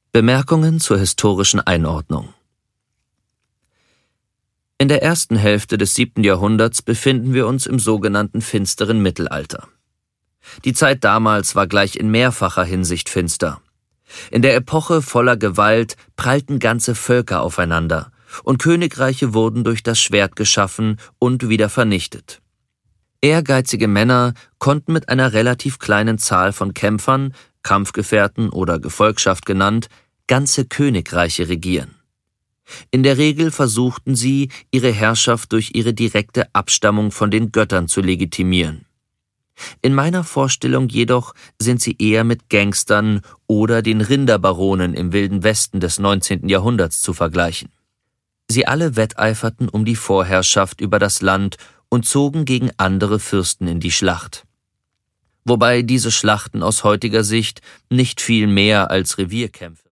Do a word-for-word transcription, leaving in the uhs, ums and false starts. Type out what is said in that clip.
Bemerkungen zur historischen Einordnung. In der ersten Hälfte des siebten Jahrhunderts befinden wir uns im sogenannten finsteren Mittelalter. Die Zeit damals war gleich in mehrfacher Hinsicht finster. In der Epoche voller Gewalt prallten ganze Völker aufeinander, und Königreiche wurden durch das Schwert geschaffen und wieder vernichtet. Ehrgeizige Männer konnten mit einer relativ kleinen Zahl von Kämpfern, Kampfgefährten oder Gefolgschaft genannt, ganze Königreiche regieren. In der Regel versuchten sie, ihre Herrschaft durch ihre direkte Abstammung von den Göttern zu legitimieren. In meiner Vorstellung jedoch sind sie eher mit Gangstern oder den Rinderbaronen im Wilden Westen des neunzehnten Jahrhunderts zu vergleichen. Sie alle wetteiferten um die Vorherrschaft über das Land und zogen gegen andere Fürsten in die Schlacht. Wobei diese Schlachten aus heutiger Sicht nicht viel mehr als Revierkämpfe